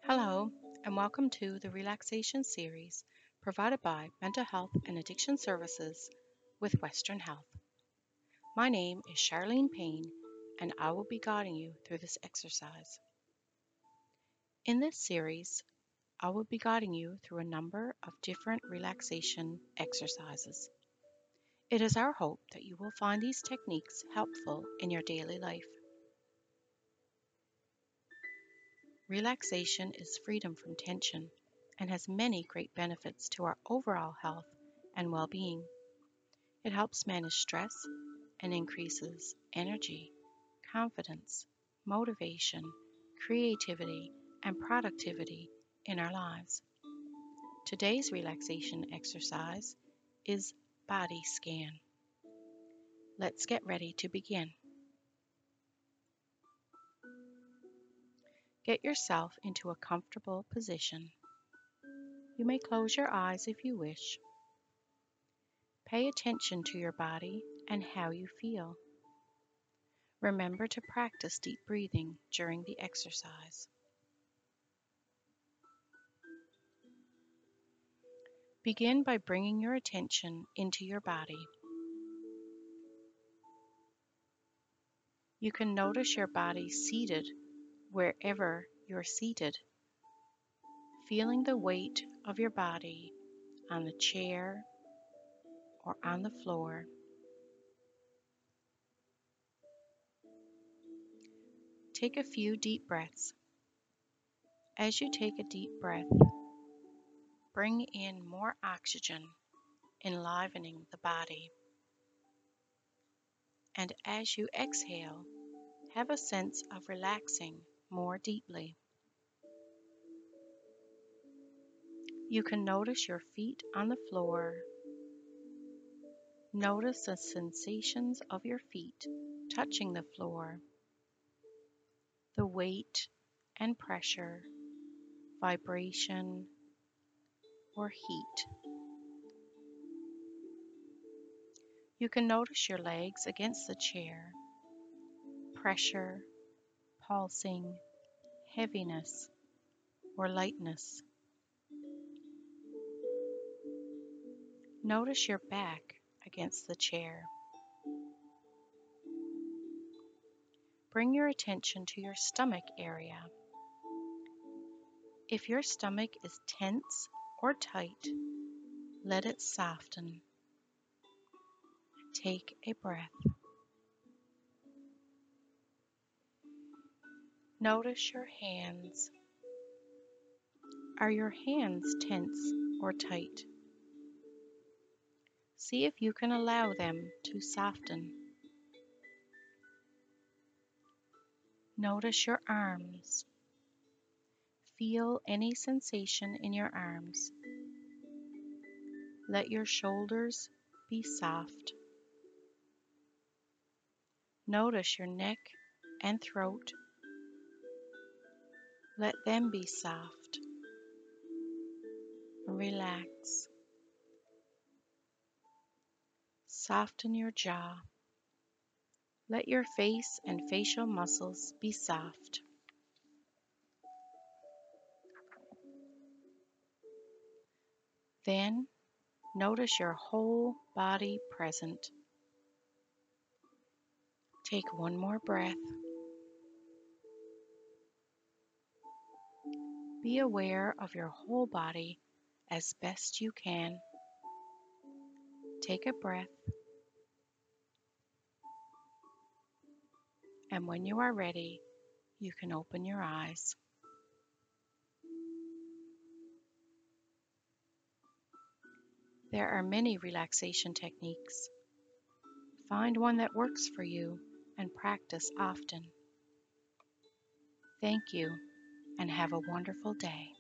Hello, and welcome to the relaxation series provided by Mental Health and Addiction Services with Western Health. My name is Charlene Payne, and I will be guiding you through this exercise. In this series, I will be guiding you through a number of different relaxation exercises. It is our hope that you will find these techniques helpful in your daily life. Relaxation is freedom from tension and has many great benefits to our overall health and well-being. It helps manage stress and increases energy, confidence, motivation, creativity, and productivity in our lives. Today's relaxation exercise is body scan. Let's get ready to begin. Get yourself into a comfortable position. You may close your eyes if you wish. Pay attention to your body and how you feel. Remember to practice deep breathing during the exercise. Begin by bringing your attention into your body. You can notice your body seated wherever you're seated, feeling the weight of your body on the chair or on the floor. Take a few deep breaths. As you take a deep breath, bring in more oxygen, enlivening the body. And as you exhale, have a sense of relaxing more deeply. You can notice your feet on the floor. Notice the sensations of your feet touching the floor, the weight and pressure, vibration, or heat. You can notice your legs against the chair, pressure, pulsing, heaviness, or lightness. Notice your back against the chair. Bring your attention to your stomach area. If your stomach is tense or tight, let it soften. Take a breath. Notice your hands. Are your hands tense or tight? See if you can allow them to soften. Notice your arms. Feel any sensation in your arms. Let your shoulders be soft. Notice your neck and throat. Let them be soft. Relax. Soften your jaw. Let your face and facial muscles be soft. Then notice your whole body present. Take one more breath. Be aware of your whole body as best you can. Take a breath, and when you are ready, you can open your eyes. There are many relaxation techniques. Find one that works for you and practice often. Thank you, and have a wonderful day.